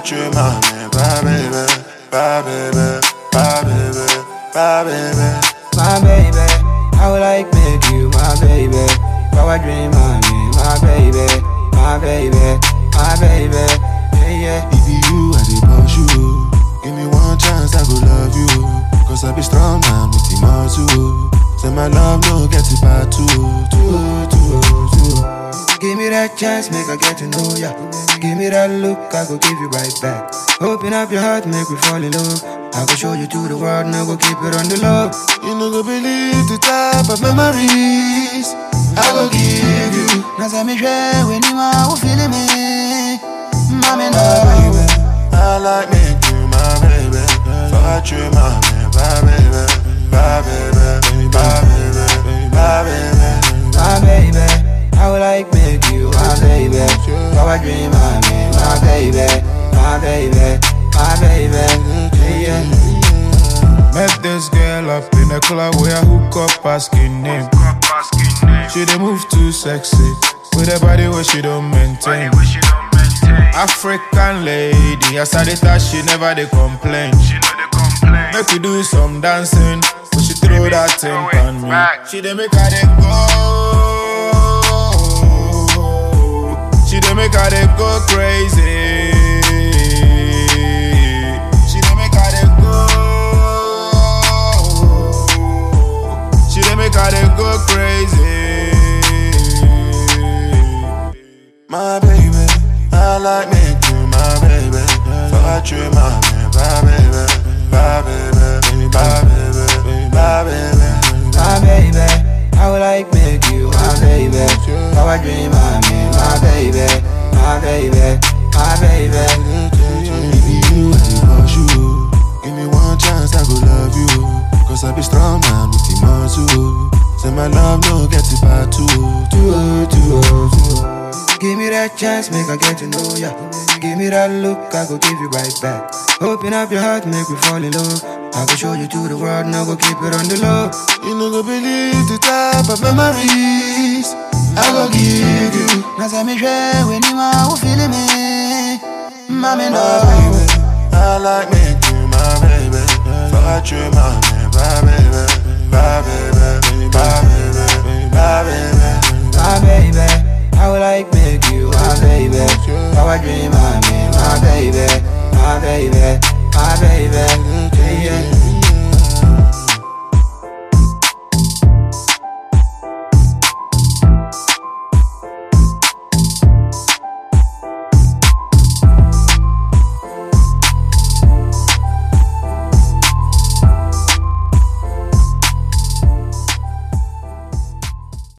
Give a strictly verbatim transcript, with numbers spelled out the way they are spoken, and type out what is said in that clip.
dream of me, my baby, my baby, my baby, my baby, my baby. I would like make you my baby. Power dream of me, my baby, my baby, my baby. Yeah, yeah. If you I dey push you, give me one chance I go love you. Cause I be strong man with the muscle. Say my love no get it by two, two, two, two. Give me that chance, make I get to know ya. Give me that look, I go give you right back. Open up your heart, make me fall in love. I go show you to the world, now go keep it on the low. You no go believe the type of memories I go give you. Now say me share when you are feeling me. Mommy, no. Baby, I like me you my baby. For I dream of me, my baby, my baby, my baby, my baby, my baby. I would like make you my baby. Power dream of me, my baby, my baby, my baby. Yeah, yeah. Met this girl up in a club where I hook up asking name. She dey move too sexy with a body where she don't maintain. African lady, as I dey touch she never dey complain. Make we do some dancing, but she throw that thing on me. She dey make her dey go. She dey make her dey go crazy. She dey make her dey go. She dey make her dey go crazy. My baby, I like me you my baby. For I dream of me, my baby, my baby, my baby, my baby, my baby. I would like make you my baby. Power dream of me, my baby, my baby, my baby. If you I dey push you, give me one chance I go love you. Cause I be strong man with the muscle. Say my love no get it by two, two, two, two. Give me that chance, make I get to know ya. Give me that look, I go give you right back. Open up your heart, make me fall in love. I go show you to the world, now go keep it on the low. You no go believe the type of memories I go give you. Now say me share when you are feeling me. Mommy, no. My baby, I like me you my baby. For I dream of me, my baby, my baby, my baby, my baby, my baby. I would like make you my baby. Power dream of me, my baby, my baby, my baby.